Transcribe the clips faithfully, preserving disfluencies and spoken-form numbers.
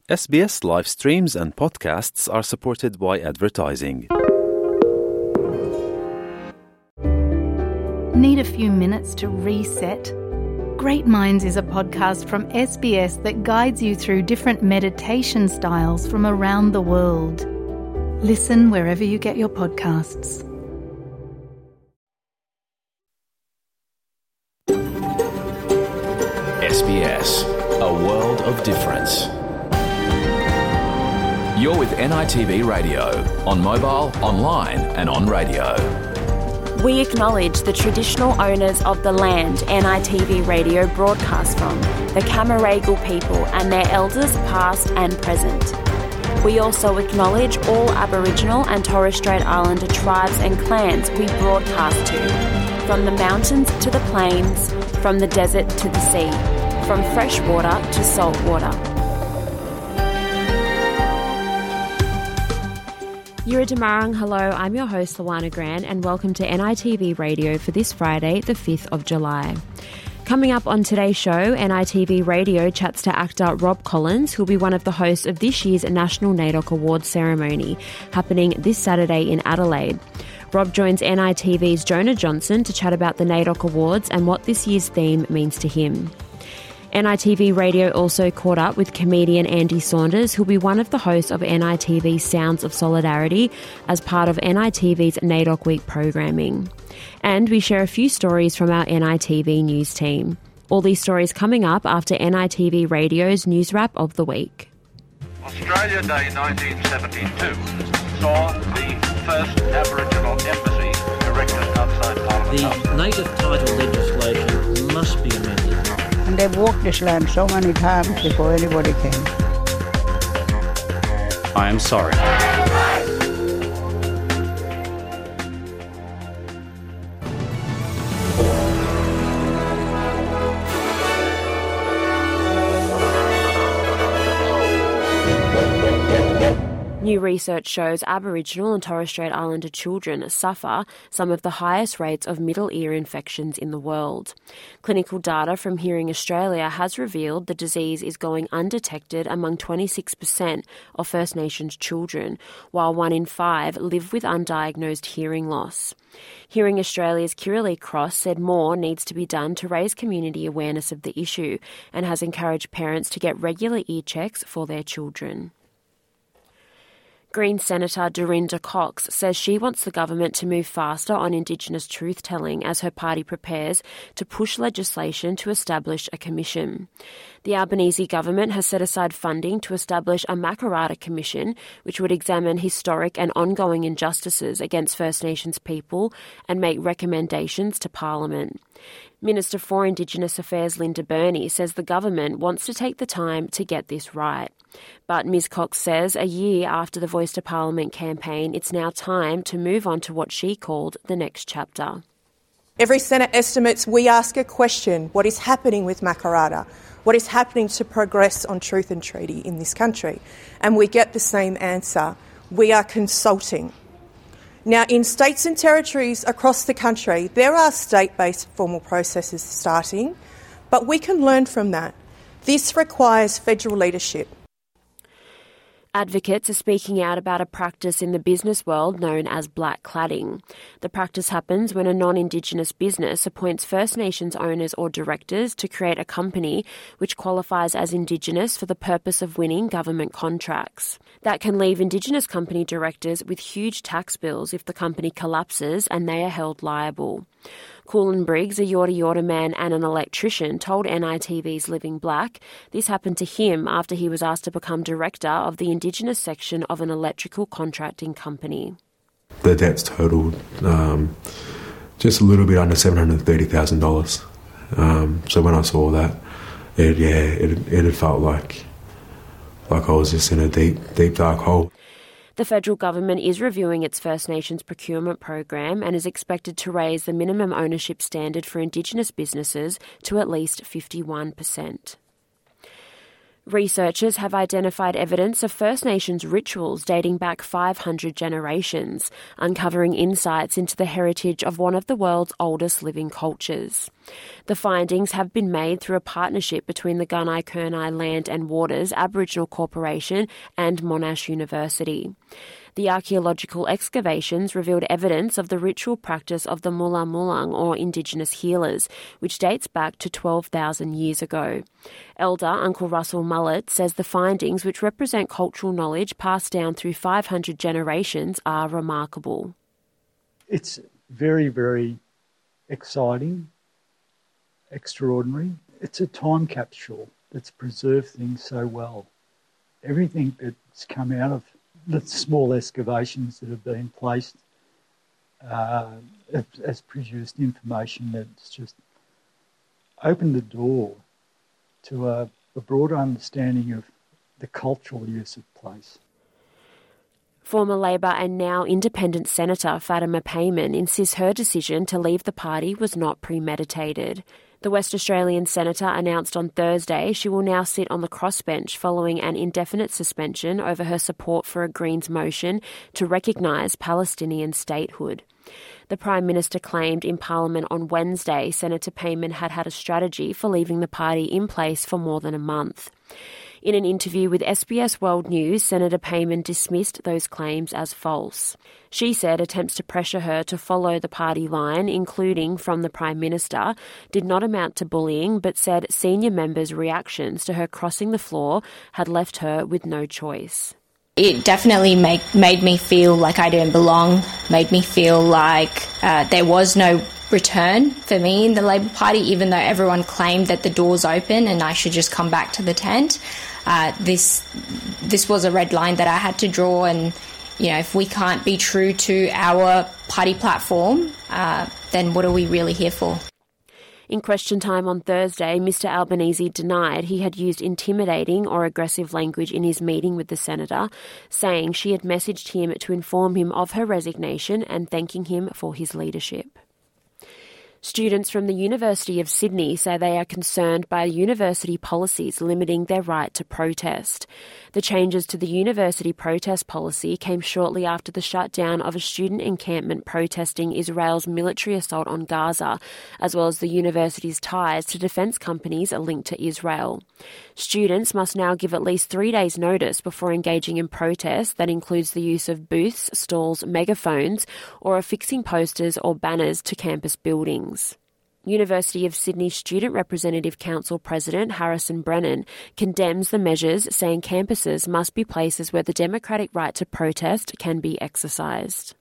S B S live streams and podcasts are supported by advertising. Need a few minutes to reset? Great Minds is a podcast from S B S that guides you through different meditation styles from around the world. Listen wherever you get your podcasts. S B S, a world of difference. You're with N I T V Radio, on mobile, online and on radio. We acknowledge the traditional owners of the land N I T V Radio broadcasts from, the Camaragal people and their elders past and present. We also acknowledge all Aboriginal and Torres Strait Islander tribes and clans we broadcast to, from the mountains to the plains, from the desert to the sea, from fresh water to salt water. Yura Damarang, hello, I'm your host Luana Grant and welcome to N I T V Radio for this Friday, the fifth of July. Coming up on today's show, N I T V Radio chats to actor Rob Collins, who'll be one of the hosts of this year's National NAIDOC Awards ceremony, happening this Saturday in Adelaide. Rob joins N I T V's Jonah Johnson to chat about the NAIDOC Awards and what this year's theme means to him. N I T V Radio also caught up with comedian Andy Saunders, who'll be one of the hosts of N I T V's Sounds of Solidarity as part of N I T V's NAIDOC Week programming. And we share a few stories from our N I T V news team. All these stories coming up after N I T V Radio's News Wrap of the Week. Australia Day nineteen seventy-two saw the first Aboriginal embassy erected outside Parliament House. The native title legislation must be amended. And they've walked this land so many times before anybody came. I am sorry. New research shows Aboriginal and Torres Strait Islander children suffer some of the highest rates of middle ear infections in the world. Clinical data from Hearing Australia has revealed the disease is going undetected among twenty-six percent of First Nations children, while one in five live with undiagnosed hearing loss. Hearing Australia's Kiralee Cross said more needs to be done to raise community awareness of the issue and has encouraged parents to get regular ear checks for their children. Green Senator Dorinda Cox says she wants the government to move faster on Indigenous truth-telling as her party prepares to push legislation to establish a commission. The Albanese government has set aside funding to establish a Makarrata Commission, which would examine historic and ongoing injustices against First Nations people and make recommendations to Parliament. Minister for Indigenous Affairs Linda Burney says the government wants to take the time to get this right. But Miz Cox says a year after the Voice to Parliament campaign, it's now time to move on to what she called the next chapter. Every Senate estimates we ask a question: what is happening with Makarrata? What is happening to progress on truth and treaty in this country? And we get the same answer: we are consulting. Now, in states and territories across the country, there are state-based formal processes starting, but we can learn from that. This requires federal leadership. Advocates are speaking out about a practice in the business world known as black cladding. The practice happens when a non-Indigenous business appoints First Nations owners or directors to create a company which qualifies as Indigenous for the purpose of winning government contracts. That can leave Indigenous company directors with huge tax bills if the company collapses and they are held liable. Coolin Briggs, a Yorta Yorta man and an electrician, told N I T V's Living Black this happened to him after he was asked to become director of the Indigenous section of an electrical contracting company. The debts totaled um, just a little bit under seven hundred thirty thousand dollars. Um, so when I saw that, it, yeah, it, it had felt like, like I was just in a deep, deep dark hole. The federal government is reviewing its First Nations procurement program and is expected to raise the minimum ownership standard for Indigenous businesses to at least fifty-one percent. Researchers have identified evidence of First Nations rituals dating back five hundred generations, uncovering insights into the heritage of one of the world's oldest living cultures. The findings have been made through a partnership between the Gunai-Kurnai Land and Waters Aboriginal Corporation and Monash University. The archaeological excavations revealed evidence of the ritual practice of the Mulla Mullang or Indigenous healers, which dates back to twelve thousand years ago. Elder Uncle Russell Mullett says the findings, which represent cultural knowledge passed down through five hundred generations, are remarkable. It's very, very exciting, extraordinary. It's a time capsule that's preserved things so well. Everything that's come out of the small excavations that have been placed uh, has produced information that's just opened the door to a, a broader understanding of the cultural use of place. Former Labor and now Independent Senator Fatima Payman insists her decision to leave the party was not premeditated. The West Australian senator announced on Thursday she will now sit on the crossbench following an indefinite suspension over her support for a Greens motion to recognise Palestinian statehood. The Prime Minister claimed in Parliament on Wednesday Senator Payman had had a strategy for leaving the party in place for more than a month. In an interview with S B S World News, Senator Payman dismissed those claims as false. She said attempts to pressure her to follow the party line, including from the Prime Minister, did not amount to bullying, but said senior members' reactions to her crossing the floor had left her with no choice. It definitely make, made me feel like I didn't belong, made me feel like uh, there was no return for me in the Labor Party, even though everyone claimed that the door's open and I should just come back to the tent. Uh, this this was a red line that I had to draw, and you know, if we can't be true to our party platform, uh, then what are we really here for? In question time on Thursday, Mister Albanese denied he had used intimidating or aggressive language in his meeting with the senator, saying she had messaged him to inform him of her resignation and thanking him for his leadership. Students from the University of Sydney say they are concerned by university policies limiting their right to protest. The changes to the university protest policy came shortly after the shutdown of a student encampment protesting Israel's military assault on Gaza, as well as the university's ties to defence companies linked to Israel. Students must now give at least three days' notice before engaging in protest that includes the use of booths, stalls, megaphones, or affixing posters or banners to campus buildings. University of Sydney Student Representative Council President Harrison Brennan condemns the measures, saying campuses must be places where the democratic right to protest can be exercised.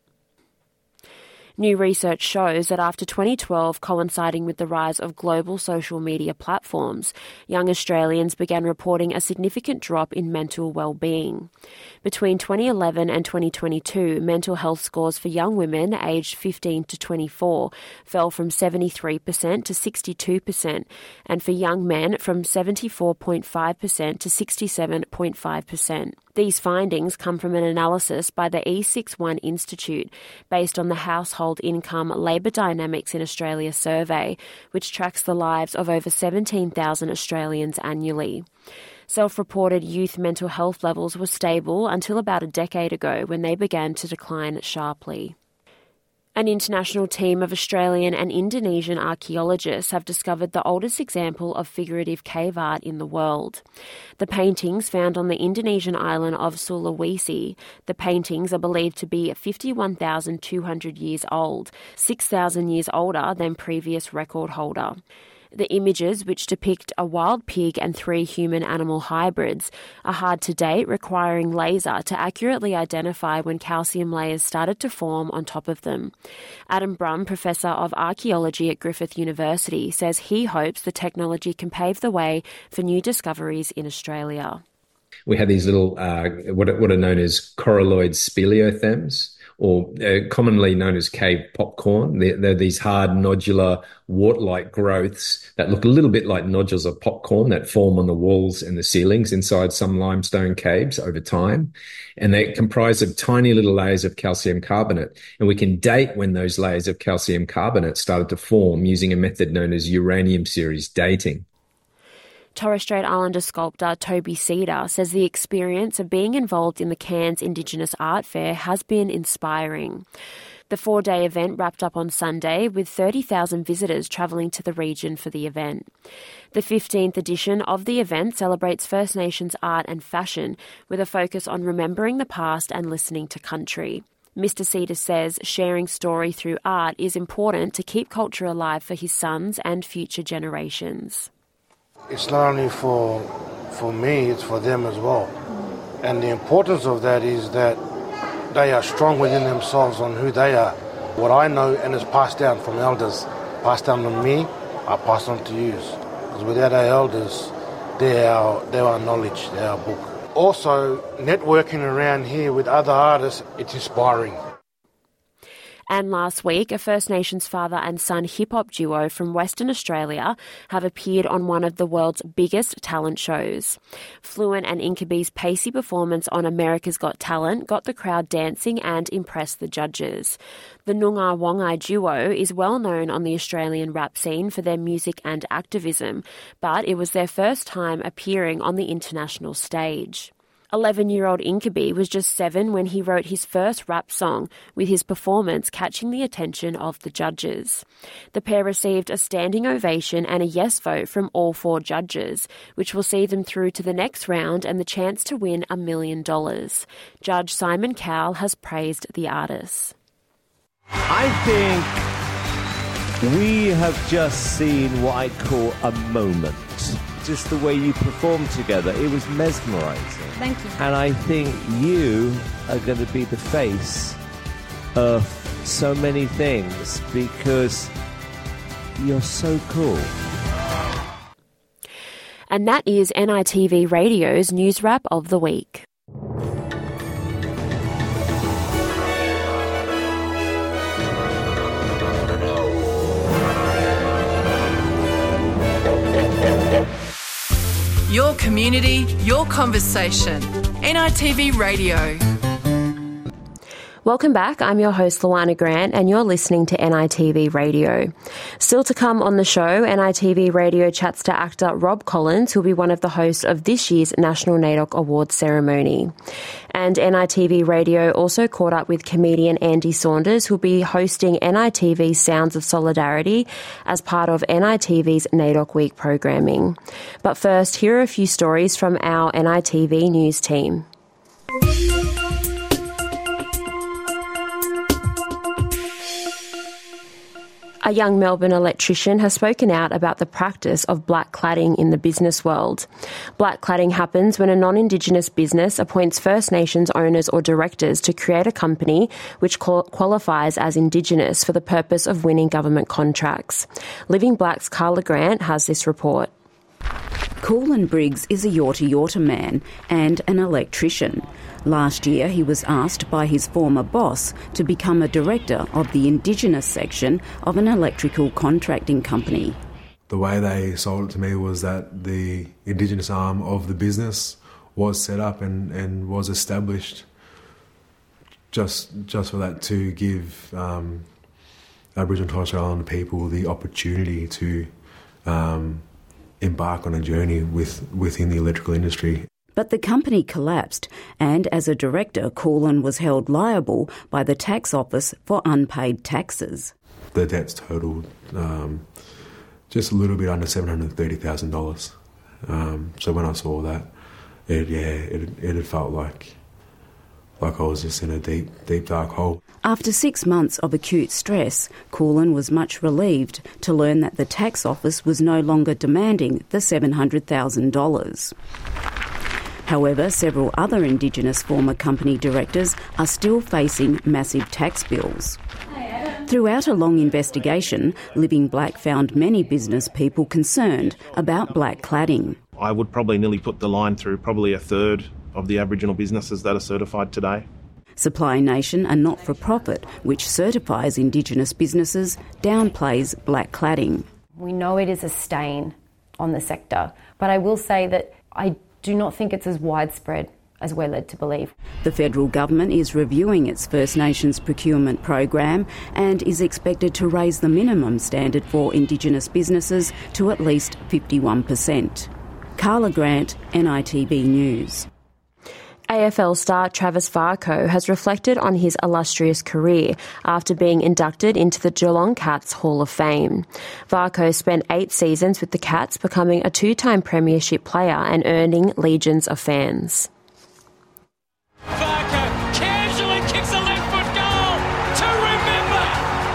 New research shows that after twenty twelve, coinciding with the rise of global social media platforms, young Australians began reporting a significant drop in mental well-being. Between twenty eleven and twenty twenty-two, mental health scores for young women aged fifteen to twenty-four fell from seventy-three percent to sixty-two percent, and for young men from seventy-four point five percent to sixty-seven point five percent. These findings come from an analysis by the E sixty-one Institute based on the Household Income Labour Dynamics in Australia survey, which tracks the lives of over seventeen thousand Australians annually. Self-reported youth mental health levels were stable until about a decade ago when they began to decline sharply. An international team of Australian and Indonesian archaeologists have discovered the oldest example of figurative cave art in the world. The paintings found on the Indonesian island of Sulawesi, the paintings are believed to be fifty-one thousand two hundred years old, six thousand years older than previous record holder. The images, which depict a wild pig and three human-animal hybrids, are hard to date, requiring laser to accurately identify when calcium layers started to form on top of them. Adam Brum, Professor of Archaeology at Griffith University, says he hopes the technology can pave the way for new discoveries in Australia. We had these little, uh, what, what are known as coralloid speleothems, or uh, commonly known as cave popcorn. They're, they're these hard nodular wart-like growths that look a little bit like nodules of popcorn that form on the walls and the ceilings inside some limestone caves over time. And they comprise of tiny little layers of calcium carbonate. And we can date when those layers of calcium carbonate started to form using a method known as uranium series dating. Torres Strait Islander sculptor Toby Cedar says the experience of being involved in the Cairns Indigenous Art Fair has been inspiring. The four-day event wrapped up on Sunday with thirty thousand visitors travelling to the region for the event. The fifteenth edition of the event celebrates First Nations art and fashion with a focus on remembering the past and listening to country. Mister Cedar says sharing story through art is important to keep culture alive for his sons and future generations. It's not only for for me, it's for them as well. And the importance of that is that they are strong within themselves on who they are. What I know and is passed down from elders, passed down to me, I pass on to you. Because without our elders, they're our, they're our knowledge, they're our book. Also, networking around here with other artists, it's inspiring. And last week, a First Nations father and son hip-hop duo from Western Australia have appeared on one of the world's biggest talent shows. Fluent and Inkaby's pacey performance on America's Got Talent got the crowd dancing and impressed the judges. The Noongar Wongai duo is well known on the Australian rap scene for their music and activism, but it was their first time appearing on the international stage. eleven-year-old Inkaby was just seven when he wrote his first rap song, with his performance catching the attention of the judges. The pair received a standing ovation and a yes vote from all four judges, which will see them through to the next round and the chance to win a million dollars. Judge Simon Cowell has praised the artists. I think we have just seen what I call a moment. Just the way you performed together, it was mesmerising. Thank you. And I think you are going to be the face of so many things because you're so cool. And that is N I T V Radio's News Wrap of the Week. Your community, your conversation. N I T V Radio. Welcome back. I'm your host, Luana Grant, and you're listening to N I T V Radio. Still to come on the show, N I T V Radio chats to actor Rob Collins, who'll be one of the hosts of this year's National NAIDOC Awards ceremony. And N I T V Radio also caught up with comedian Andy Saunders, who'll be hosting N I T V's Sounds of Solidarity as part of N I T V's NAIDOC Week programming. But first, here are a few stories from our N I T V news team. A young Melbourne electrician has spoken out about the practice of black cladding in the business world. Black cladding happens when a non-Indigenous business appoints First Nations owners or directors to create a company which qualifies as Indigenous for the purpose of winning government contracts. Living Black's Carla Grant has this report. Coolin Briggs is a Yorta Yorta man and an electrician. Last year, he was asked by his former boss to become a director of the Indigenous section of an electrical contracting company. The way they sold it to me was that the Indigenous arm of the business was set up and, and was established just just for that, to give um, Aboriginal and Torres Strait Islander people the opportunity to um, embark on a journey with within the electrical industry. But the company collapsed, and as a director, Coolin was held liable by the tax office for unpaid taxes. The debts totaled um, just a little bit under seven hundred thirty thousand dollars. Um, so when I saw that, it, yeah, it, it had felt like like I was just in a deep, deep dark hole. After six months of acute stress, Coolin was much relieved to learn that the tax office was no longer demanding the seven hundred thousand dollars. However, several other Indigenous former company directors are still facing massive tax bills. Throughout a long investigation, Living Black found many business people concerned about black cladding. I would probably nearly put the line through probably a third of the Aboriginal businesses that are certified today. Supply Nation, a not-for-profit which certifies Indigenous businesses, downplays black cladding. We know it is a stain on the sector, but I will say that I do not think it's as widespread as we're led to believe. The federal government is reviewing its First Nations procurement program and is expected to raise the minimum standard for Indigenous businesses to at least fifty-one percent. Carla Grant, N I T V News. A F L star Travis Varcoe has reflected on his illustrious career after being inducted into the Geelong Cats Hall of Fame. Varcoe spent eight seasons with the Cats, becoming a two-time premiership player and earning legions of fans. Varcoe casually kicks a left-foot goal to remember.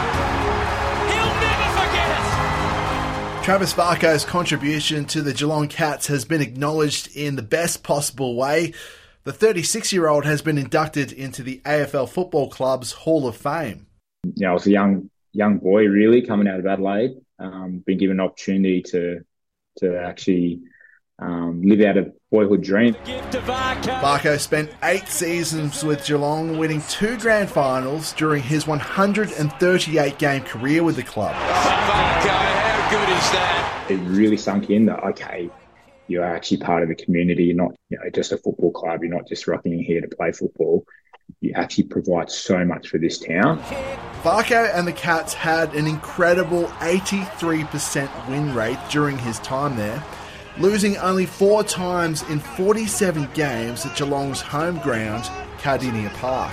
He'll never forget it. Travis Varcoe's contribution to the Geelong Cats has been acknowledged in the best possible way. The thirty-six-year-old has been inducted into the A F L Football Club's Hall of Fame. You know, I was a young young boy, really, coming out of Adelaide. Um, been given an opportunity to to actually um, live out a boyhood dream. Varcoe spent eight seasons with Geelong, winning two grand finals during his one hundred thirty-eight game career with the club. Varcoe, how good is that? It really sunk in that, okay, you're actually part of the community. You're not, you know, just a football club. You're not just rocking in here to play football. You actually provide so much for this town. Varcoe and the Cats had an incredible eighty-three percent win rate during his time there, losing only four times in forty-seven games at Geelong's home ground, Cardinia Park.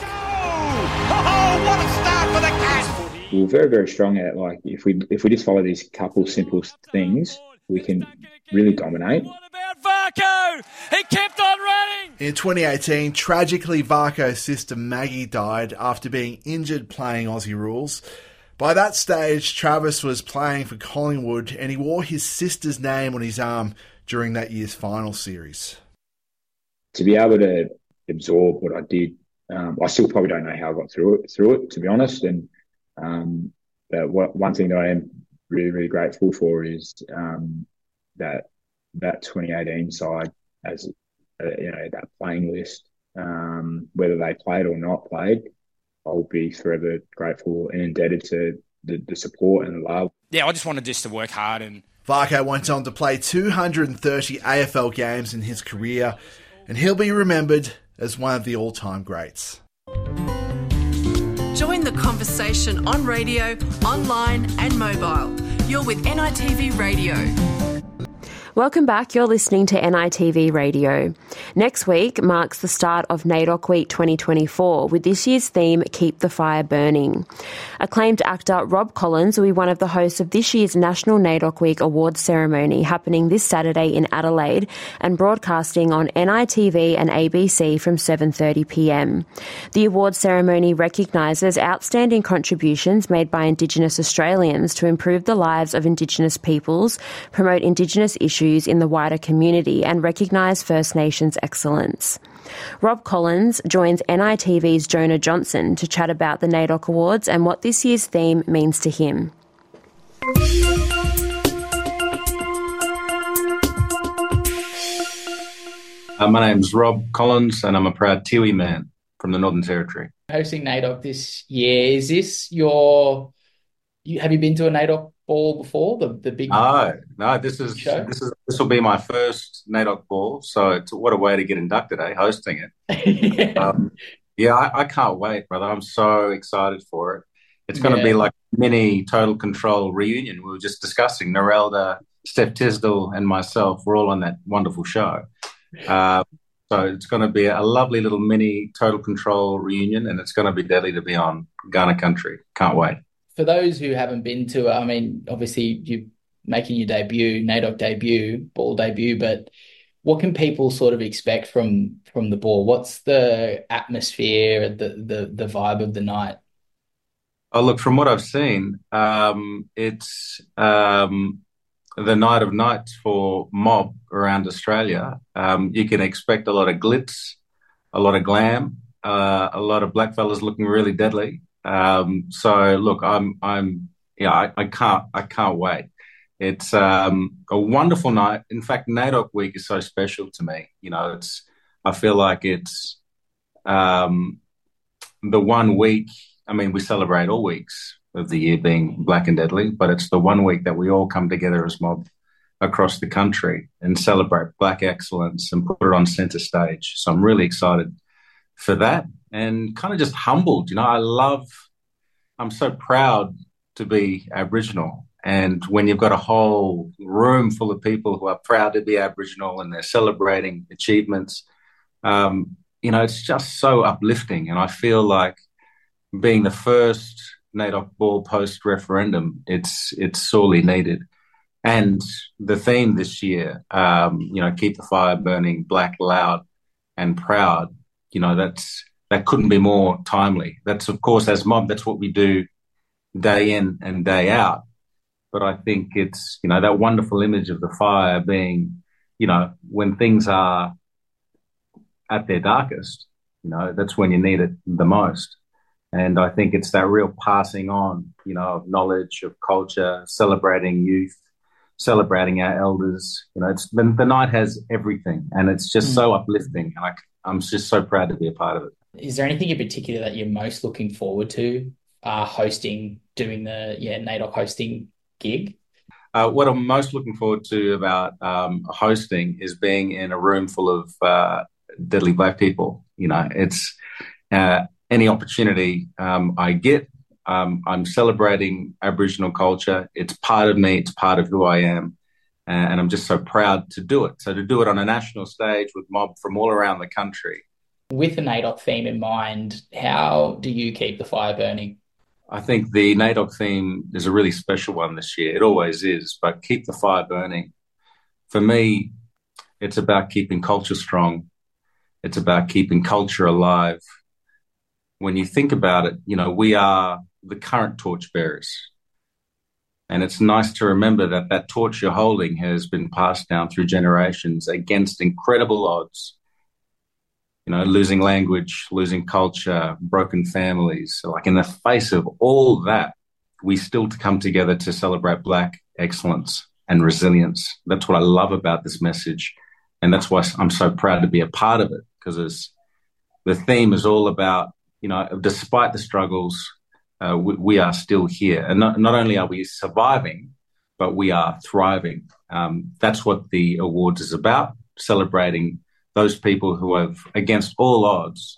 Oh, what a start for the Cats! We were very, very strong at, like, if we if we just follow these couple simple things, we can really dominate. Varcoe! He kept on running! In twenty eighteen, tragically, Varcoe's sister Maggie died after being injured playing Aussie rules. By that stage, Travis was playing for Collingwood and he wore his sister's name on his arm during that year's final series. To be able to absorb what I did, um, I still probably don't know how I got through it, through it, to be honest. And um, but what, one thing that I am really, really grateful for is um, that that twenty eighteen side, as uh, you know, that playing list, um, whether they played or not played, I'll be forever grateful and indebted to the, the support and the love. Yeah, I just wanted just to work hard. And Varcoe went on to play two hundred thirty A F L games in his career, and he'll be remembered as one of the all-time greats. Join the conversation on radio, online and mobile. You're with N I T V Radio. Welcome back. You're listening to N I T V Radio. Next week marks the start of NAIDOC Week twenty twenty-four with this year's theme, Keep the Fire Burning. Acclaimed actor Rob Collins will be one of the hosts of this year's National NAIDOC Week Awards ceremony happening this Saturday in Adelaide and broadcasting on N I T V and A B C from seven thirty p m. The awards ceremony recognises outstanding contributions made by Indigenous Australians to improve the lives of Indigenous peoples, promote Indigenous issues in the wider community and recognise First Nations excellence. Rob Collins joins N I T V's Jonah Johnson to chat about the NAIDOC Awards and what this year's theme means to him. Uh, my name's Rob Collins and I'm a proud Tiwi man from the Northern Territory. Hosting NAIDOC this year, is this your... You, have you been to a NAIDOC ball before? The the big no, no. This is show? this is this will be my first NAIDOC ball. So it's what a way to get inducted, eh? Hosting it. yeah, um, yeah I, I can't wait, brother. I'm so excited for it. It's going to yeah. be like a mini Total Control reunion. We were just discussing Narelda, Steph Tisdall, and myself. We're all on that wonderful show. Uh, so it's going to be a lovely little mini Total Control reunion, and it's going to be deadly to be on Ghana country. Can't wait. For those who haven't been to it, I mean, obviously you're making your debut, NAIDOC debut, ball debut, but what can people sort of expect from from the ball? What's the atmosphere, the the, the vibe of the night? Oh, look, from what I've seen, um, it's um, the night of nights for mob around Australia. Um, you can expect a lot of glitz, a lot of glam, uh, a lot of black fellas looking really deadly. Um, so look, I'm, I'm, yeah, I, I can't, I can't wait. It's, um, a wonderful night. In fact, NAIDOC Week is so special to me. You know, it's, I feel like it's, um, the one week, I mean, we celebrate all weeks of the year being black and deadly, but it's the one week that we all come together as mob across the country and celebrate black excellence and put it on centre stage. So I'm really excited for that. And kind of just humbled, you know, I love, I'm so proud to be Aboriginal. And when you've got a whole room full of people who are proud to be Aboriginal and they're celebrating achievements, um, you know, it's just so uplifting. And I feel like being the first NAIDOC ball post-referendum, it's it's sorely needed. And the theme this year, um, you know, keep the fire burning, black, loud and proud, you know, that's that couldn't be more timely. That's, of course, as Mob, that's what we do day in and day out. But I think it's, you know, that wonderful image of the fire being, you know, when things are at their darkest, you know, that's when you need it the most. And I think it's that real passing on, you know, of knowledge, of culture, celebrating youth, celebrating our elders. You know, it's the, the night has everything, and it's just mm. so uplifting. And I, I'm just so proud to be a part of it. Is there anything in particular that you're most looking forward to uh, hosting, doing the yeah NAIDOC hosting gig? Uh, what I'm most looking forward to about um, hosting is being in a room full of uh, deadly black people. You know, it's uh, any opportunity um, I get, um, I'm celebrating Aboriginal culture. It's part of me. It's part of who I am. Uh, and I'm just so proud to do it. So to do it on a national stage with Mob from all around the country. With the NAIDOC theme in mind, how do you keep the fire burning? I think the NAIDOC theme is a really special one this year. It always is, but keep the fire burning. For me, it's about keeping culture strong. It's about keeping culture alive. When you think about it, you know, we are the current torchbearers. And it's nice to remember that that torch you're holding has been passed down through generations against incredible odds. You know, losing language, losing culture, broken families. So like in the face of all that, we still come together to celebrate Black excellence and resilience. That's what I love about this message. And that's why I'm so proud to be a part of it, because the theme is all about, you know, despite the struggles, uh, we, we are still here. And not, not only are we surviving, but we are thriving. Um, that's what the awards is about, celebrating those people who have, against all odds,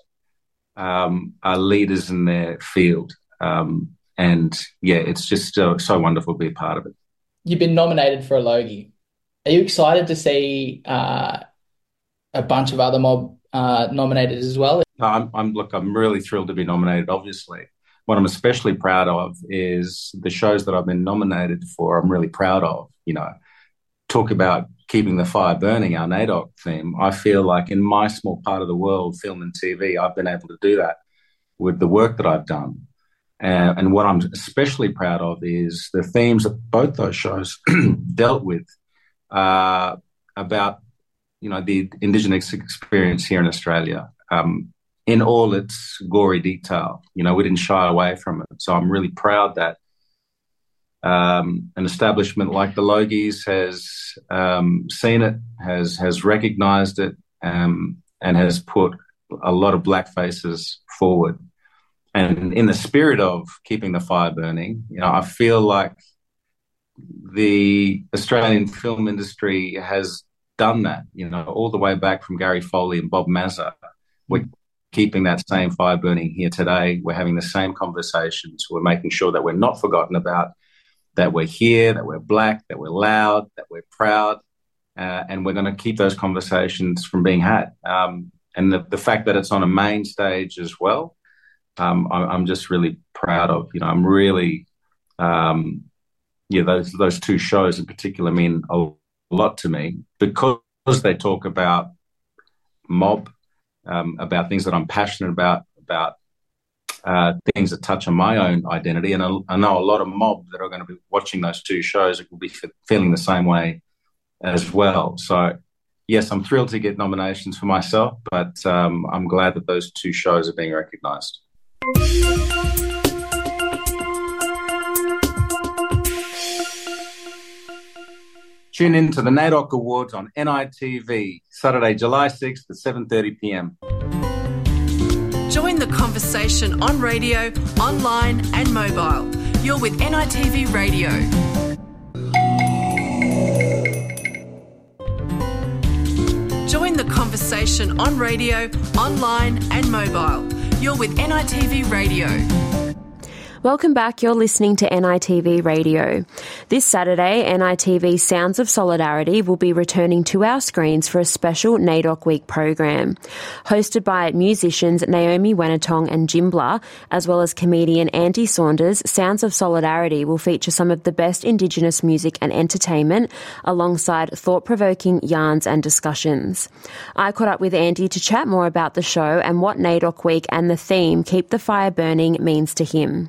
um, are leaders in their field. Um, and, yeah, it's just so, so wonderful to be a part of it. You've been nominated for a Logie. Are you excited to see uh, a bunch of other Mob uh, nominated as well? I'm, I'm, look, I'm really thrilled to be nominated, obviously. What I'm especially proud of is the shows that I've been nominated for, I'm really proud of. You know, talk about keeping the fire burning, our NAIDOC theme. I feel like in my small part of the world, film and T V, I've been able to do that with the work that I've done. Uh, and what I'm especially proud of is the themes that both those shows dealt with uh, about, you know, the Indigenous experience here in Australia um, in all its gory detail. You know, we didn't shy away from it. So I'm really proud that Um, an establishment like the Logies has um, seen it, has has recognised it, um, and has put a lot of black faces forward. And in the spirit of keeping the fire burning, you know, I feel like the Australian film industry has done that. You know, all the way back from Gary Foley and Bob Mazza, we're keeping that same fire burning here today. We're having the same conversations. We're making sure that we're not forgotten about, that we're here, that we're black, that we're loud, that we're proud, uh, and we're going to keep those conversations from being had. Um, and the, the fact that it's on a main stage as well, um, I, I'm just really proud of. You know, I'm really, um, yeah, those those two shows in particular mean a lot to me because they talk about Mob, um, about things that I'm passionate about, about Uh, things that touch on my own identity. And I, I know a lot of Mob that are going to be watching those two shows will be f- feeling the same way as well. So, yes, I'm thrilled to get nominations for myself, but um, I'm glad that those two shows are being recognised. Tune in to the NAIDOC Awards on N I T V, Saturday, July sixth at seven thirty p.m. Join the conversation on radio, online and mobile. You're with N I T V Radio. Join the conversation on radio, online and mobile. You're with N I T V Radio. Welcome back. You're listening to N I T V Radio. This Saturday, N I T V Sounds of Solidarity will be returning to our screens for a special NAIDOC Week program. Hosted by musicians Naomi Wenatong and Jimbla, as well as comedian Andy Saunders, Sounds of Solidarity will feature some of the best Indigenous music and entertainment, alongside thought-provoking yarns and discussions. I caught up with Andy to chat more about the show and what NAIDOC Week and the theme Keep the Fire Burning means to him.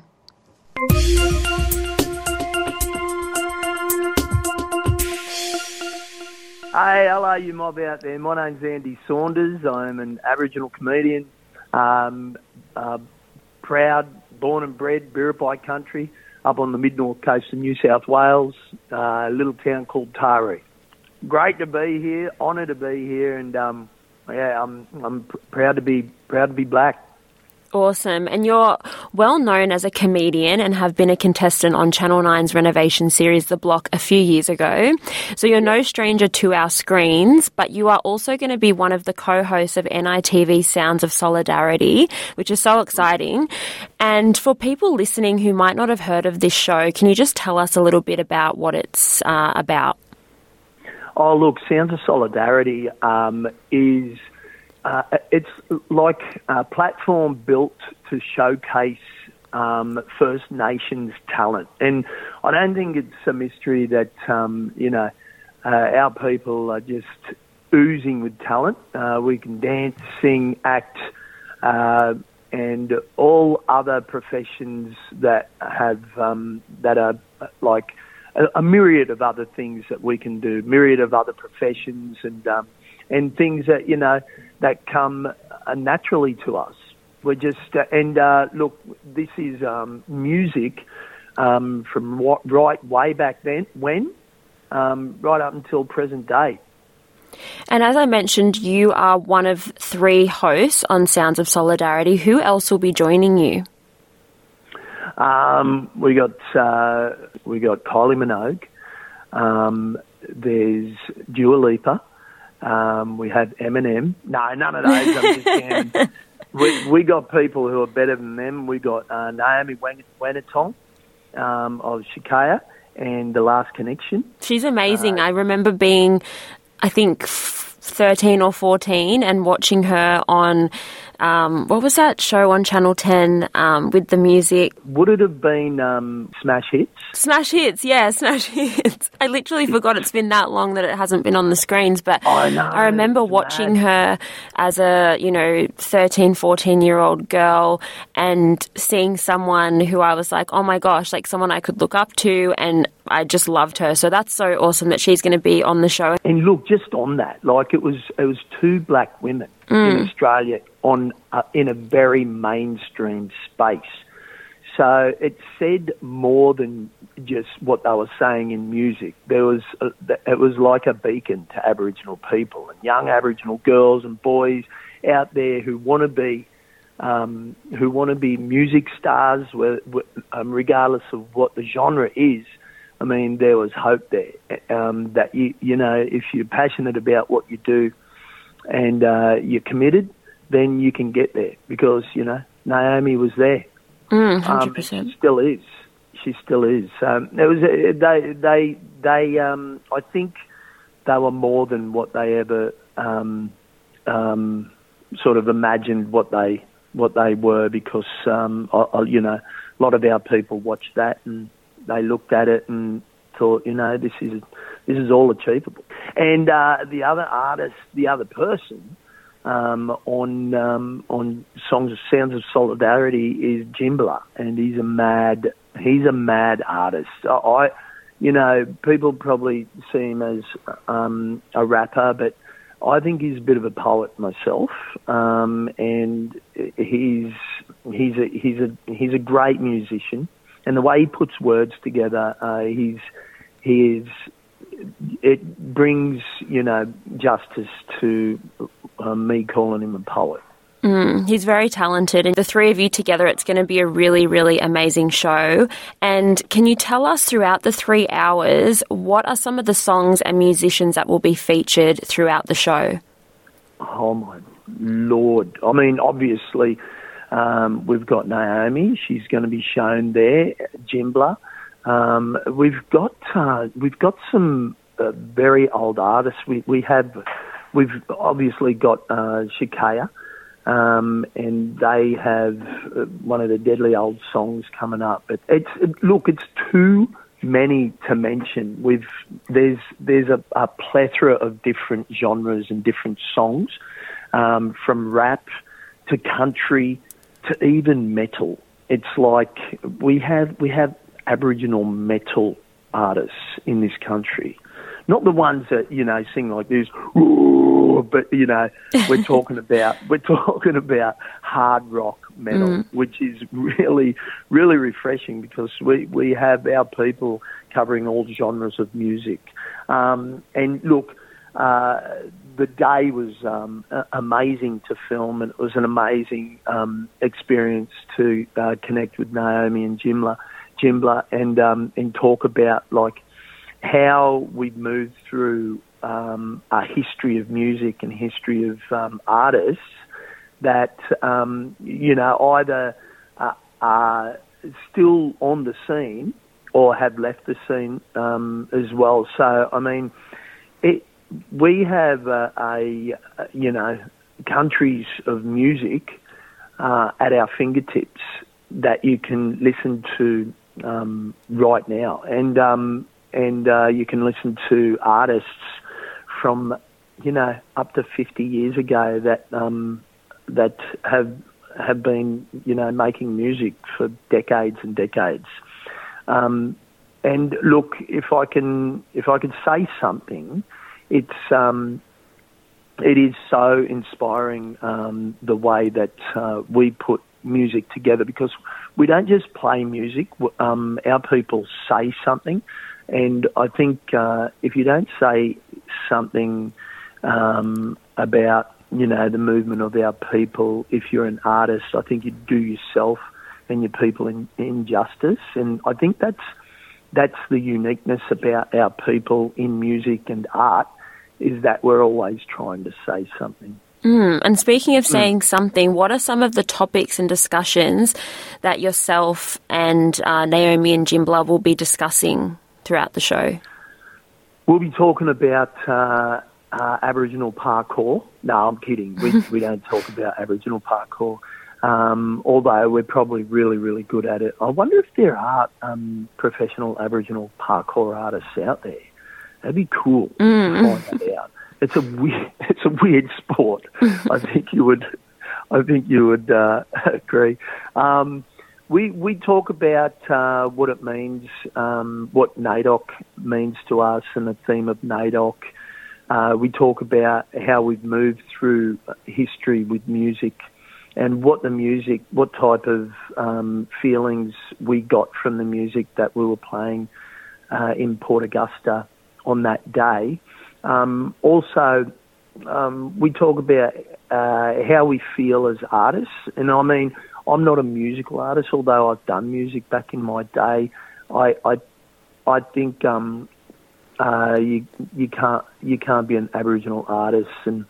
Hey, hello, you mob out there. My name's Andy Saunders. I'm an Aboriginal comedian, um, uh, proud, born and bred, Biripi country, up on the mid-north coast of New South Wales, uh, a little town called Taree. Great to be here, honoured to be here, and um, yeah, I'm I'm pr- proud to be proud to be black. Awesome. And you're well known as a comedian and have been a contestant on Channel nine's renovation series The Block a few years ago. So you're no stranger to our screens, but you are also going to be one of the co-hosts of N I T V Sounds of Solidarity, which is so exciting. And for people listening who might not have heard of this show, can you just tell us a little bit about what it's uh, about? Oh, look, Sounds of Solidarity um, is... Uh, it's like a platform built to showcase um, First Nations talent. And I don't think it's a mystery that, um, you know, uh, our people are just oozing with talent. Uh, we can dance, sing, act, uh, and all other professions that have, um, that are like a, a myriad of other things that we can do, myriad of other professions and, um, and things that, you know, that come uh, naturally to us. We're just, uh, and uh, look, this is um, music um, from what, right way back then, when, um, right up until present day. And as I mentioned, you are one of three hosts on Sounds of Solidarity. Who else will be joining you? Um, we got uh, we got Kylie Minogue. Um, there's Dua Lipa. Um, we had Eminem. No, none of those. I'm just saying. We, we got people who are better than them. We got uh, Naomi Wenatong um, of Shikaya and The Last Connection. She's amazing. Uh, I remember being, I think, thirteen or fourteen and watching her on, um, what was that show on Channel ten um, with the music? Would it have been um, Smash Hits? Smash Hits, yeah, Smash Hits. I literally forgot it's been that long that it hasn't been on the screens, but I, know, I remember watching mad. her as a, you know, thirteen, fourteen-year-old girl and seeing someone who I was like, oh my gosh, like someone I could look up to, and I just loved her. So that's so awesome that she's going to be on the show. And look, just on that, like it was it was two black women mm. in Australia on uh, in a very mainstream space. So it said more than just what they were saying in music. There was a, it was like a beacon to Aboriginal people and young Aboriginal girls and boys out there who want to be um, who want to be music stars, where, um, regardless of what the genre is. I mean, there was hope there um, that, you you know, if you're passionate about what you do and uh, you're committed, then you can get there because, you know, Naomi was there. Mm, one hundred percent. Um, she still is. She still is. Um, it was a, they, they, they, um, I think they were more than what they ever um, um, sort of imagined what they what they were because, um, I, I, you know, a lot of our people watched that and they looked at it and thought, you know, this is this is all achievable. And uh, the other artist, the other person um, on um, on Songs of Sounds of Solidarity is Jimbla, and he's a mad he's a mad artist. I, you know, people probably see him as um, a rapper, but I think he's a bit of a poet myself, um, and he's he's a he's a he's a great musician. And the way he puts words together, uh, he's he is. It brings, you know, justice to uh, me calling him a poet. Mm, he's very talented, and the three of you together, it's going to be a really, really amazing show. And can you tell us throughout the three hours, what are some of the songs and musicians that will be featured throughout the show? Oh my Lord! I mean, obviously. Um, we've got Naomi. She's going to be shown there. Jimbla. Um, we've got uh, we've got some uh, very old artists. We we have we've obviously got uh, Shakaya, um, and they have uh, one of the deadly old songs coming up. But it's it, look, it's too many to mention. We've there's there's a, a plethora of different genres and different songs, um, from rap to country to even metal. It's like we have we have Aboriginal metal artists in this country. Not the ones that, you know, sing like this, but, you know, we're talking about we're talking about hard rock metal, mm. which is really, really refreshing because we, we have our people covering all genres of music. Um, and look, uh, the day was um, amazing to film, and it was an amazing um, experience to uh, connect with Naomi and Jimbla, Jimbla and um, and talk about like how we've moved through um, a history of music and history of um, artists that um, you know either uh, are still on the scene or have left the scene um, as well. So I mean, it. We have a, a, you know, countries of music uh, at our fingertips that you can listen to um, right now, and um, and uh, you can listen to artists from, you know, up to fifty years ago that um, that have have been, you know, making music for decades and decades. Um, and look, if I can if I can say something. It's um, it is so inspiring um, the way that uh, we put music together, because we don't just play music. Um, our people say something, and I think uh, if you don't say something um, about, you know, the movement of our people, if you're an artist, I think you do yourself and your people in, injustice. And I think that's that's the uniqueness about our people in music and art, is that we're always trying to say something. Mm, and speaking of saying mm. something, what are some of the topics and discussions that yourself and uh, Naomi and Jimbla will be discussing throughout the show? We'll be talking about uh, uh, Aboriginal parkour. No, I'm kidding. We, we don't talk about Aboriginal parkour, um, although we're probably really, really good at it. I wonder if there are um, professional Aboriginal parkour artists out there. That'd be cool mm. to find that out. It's a weird, it's a weird sport. I think you would, I think you would uh, agree. Um, we we talk about uh, what it means, um, what NAIDOC means to us, and the theme of NAIDOC. Uh, we talk about how we've moved through history with music, and what the music, what type of um, feelings we got from the music that we were playing uh, in Port Augusta on that day. Um, also, um, we talk about uh, how we feel as artists. And I mean, I'm not a musical artist, although I've done music back in my day. I I, I think um, uh, you you can't you can't be an Aboriginal artist and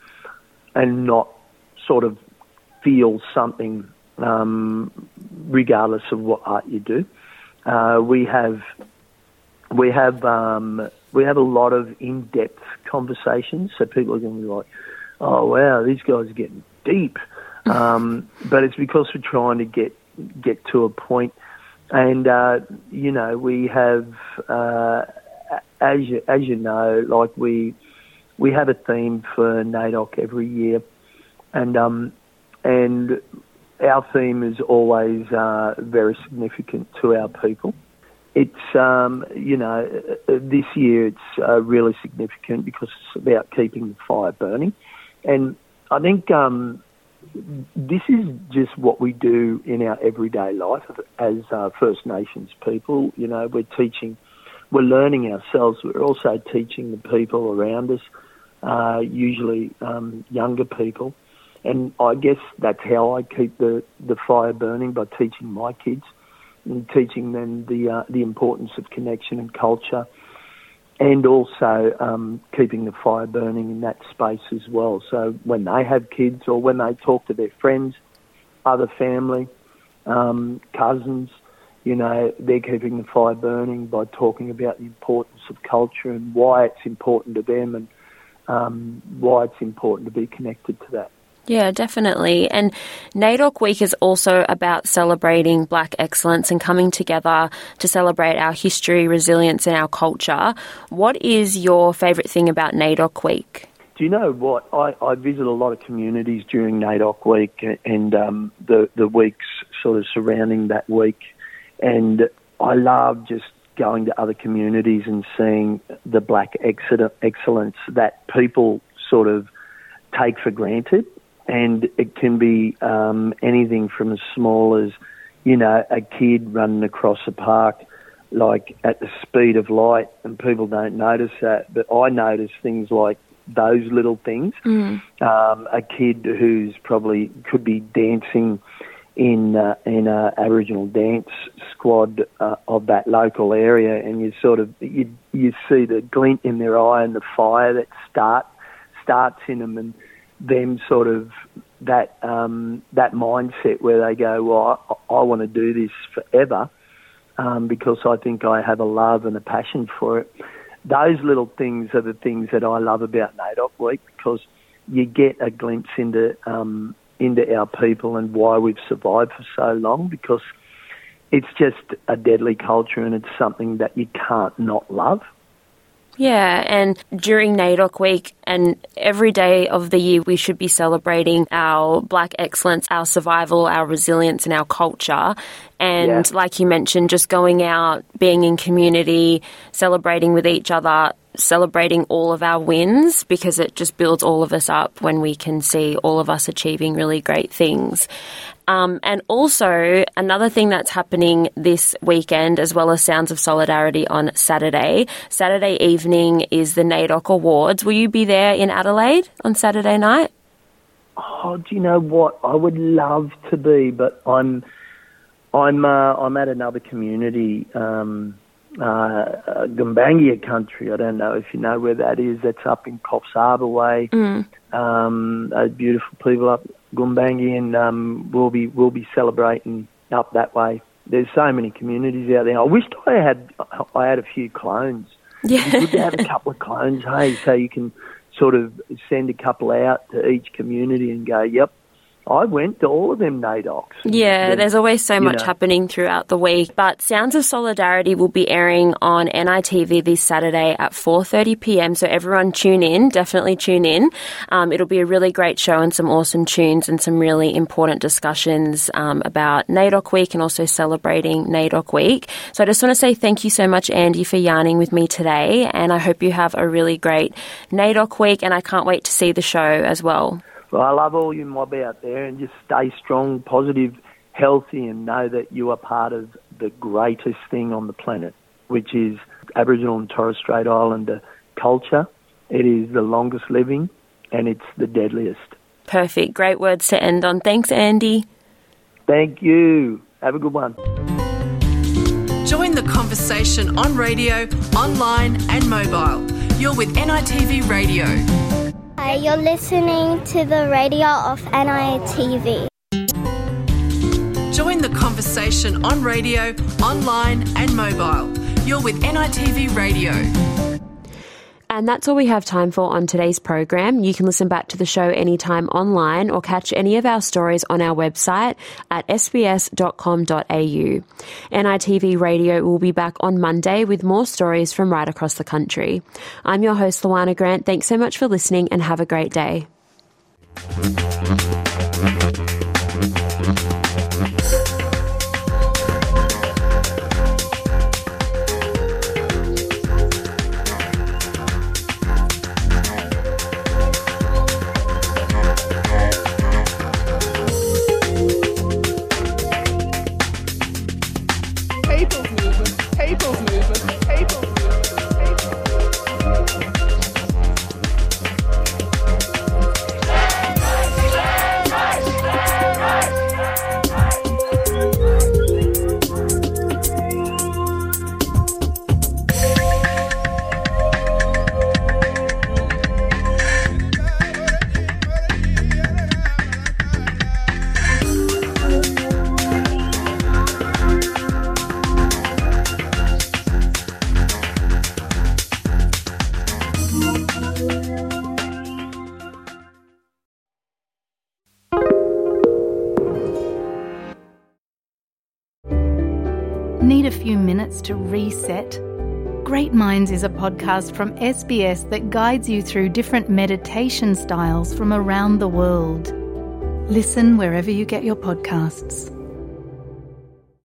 and not sort of feel something, um, regardless of what art you do. Uh, we have we have. Um, We have a lot of in-depth conversations, so people are going to be like, oh, wow, these guys are getting deep. Um, but it's because we're trying to get get to a point. And, uh, you know, we have, uh, as you, as you know, like we we have a theme for NAIDOC every year. And, um, and our theme is always uh, very significant to our people. It's, um, you know, this year it's uh, really significant because it's about keeping the fire burning. And I think um, this is just what we do in our everyday life as uh, First Nations people. You know, we're teaching, we're learning ourselves. We're also teaching the people around us, uh, usually um, younger people. And I guess that's how I keep the, the fire burning, by teaching my kids. And teaching them the uh, the importance of connection and culture, and also um, keeping the fire burning in that space as well. So when they have kids or when they talk to their friends, other family, um, cousins. You know, they're keeping the fire burning by talking about the importance of culture and why it's important to them, and um, why it's important to be connected to that. Yeah, definitely. And NAIDOC Week is also about celebrating Black excellence and coming together to celebrate our history, resilience and our culture. What is your favourite thing about NAIDOC Week? Do you know what? I, I visit a lot of communities during NAIDOC Week and um, the, the weeks sort of surrounding that week. And I love just going to other communities and seeing the Black excellence that people sort of take for granted. And it can be um, anything from as small as, you know, a kid running across a park like at the speed of light, and people don't notice that. But I notice things like those little things. Mm. Um, a kid who's probably could be dancing in uh, in a Aboriginal dance squad uh, of that local area, and you sort of you you see the glint in their eye and the fire that start starts in them, and them sort of that um, that mindset where they go, well, I, I want to do this forever um, because I think I have a love and a passion for it. Those little things are the things that I love about NAIDOC Week, because you get a glimpse into um, into our people and why we've survived for so long, because it's just a deadly culture and it's something that you can't not love. Yeah, and during NAIDOC Week and every day of the year, we should be celebrating our Black excellence, our survival, our resilience and our culture. And yeah. like you mentioned, just going out, being in community, celebrating with each other, celebrating all of our wins, because it just builds all of us up when we can see all of us achieving really great things. Um, and also, another thing that's happening this weekend, as well as Sounds of Solidarity on Saturday, Saturday evening is the NAIDOC Awards. Will you be there in Adelaide on Saturday night? Oh, do you know what? I would love to be, but I'm I'm uh, I'm at another community, um, uh, Gumbaynggirr country. I don't know if you know where that is. That's up in Coffs Harbour way. Mm. Um, those beautiful people up Gumbaynggirr, and um, we'll be we'll be celebrating up that way. There's so many communities out there. I wished I had I had a few clones. Yeah, it's good to have a couple of clones, hey, so you can sort of send a couple out to each community and go, yep, I went to all of them NAIDOCs. Yeah, then, there's always so much know. happening throughout the week. But Sounds of Solidarity will be airing on N I T V this Saturday at four thirty p.m. So everyone tune in, definitely tune in. Um, it'll be a really great show and some awesome tunes and some really important discussions um, about NAIDOC Week and also celebrating NAIDOC Week. So I just want to say thank you so much, Andy, for yarning with me today. And I hope you have a really great NAIDOC Week, and I can't wait to see the show as well. Well, I love all you mob out there, and just stay strong, positive, healthy, and know that you are part of the greatest thing on the planet, which is Aboriginal and Torres Strait Islander culture. It is the longest living, and it's the deadliest. Perfect. Great words to end on. Thanks, Andy. Thank you. Have a good one. Join the conversation on radio, online and mobile. You're with N I T V Radio. Hi, you're listening to the radio of N I T V. Join the conversation on radio, online and mobile. You're with N I T V Radio. And that's all we have time for on today's program. You can listen back to the show anytime online or catch any of our stories on our website at s b s dot com dot a u. N I T V Radio will be back on Monday with more stories from right across the country. I'm your host, Luana Grant. Thanks so much for listening and have a great day. Hey! Need a few minutes to reset? Great Minds is a podcast from S B S that guides you through different meditation styles from around the world. Listen wherever you get your podcasts.